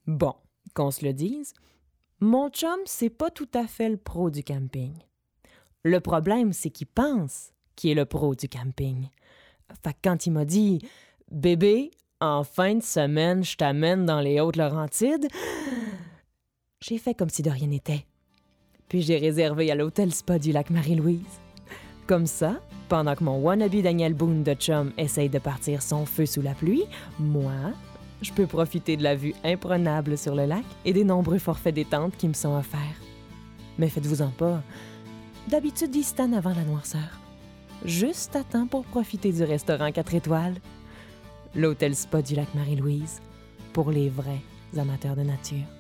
Bon, qu'on se le dise, mon chum, c'est pas tout à fait le pro du camping. Le problème, c'est qu'il pense qu'il est le pro du camping. Fait que quand il m'a dit « Bébé, en fin de semaine, je t'amène dans les Hautes-Laurentides », j'ai fait comme si de rien n'était. Puis j'ai réservé à l'hôtel spa du lac Marie-Louise. Comme ça, pendant que mon wannabe Daniel Boone de chum essaye de partir son feu sous la pluie, moi, je peux profiter de la vue imprenable sur le lac et des nombreux forfaits détente qui me sont offerts. Mais faites-vous-en pas, d'habitude, ils se tannent avant la noirceur. Juste à temps pour profiter du restaurant 4 étoiles. L'hôtel spa du lac Marie-Louise, pour les vrais amateurs de nature.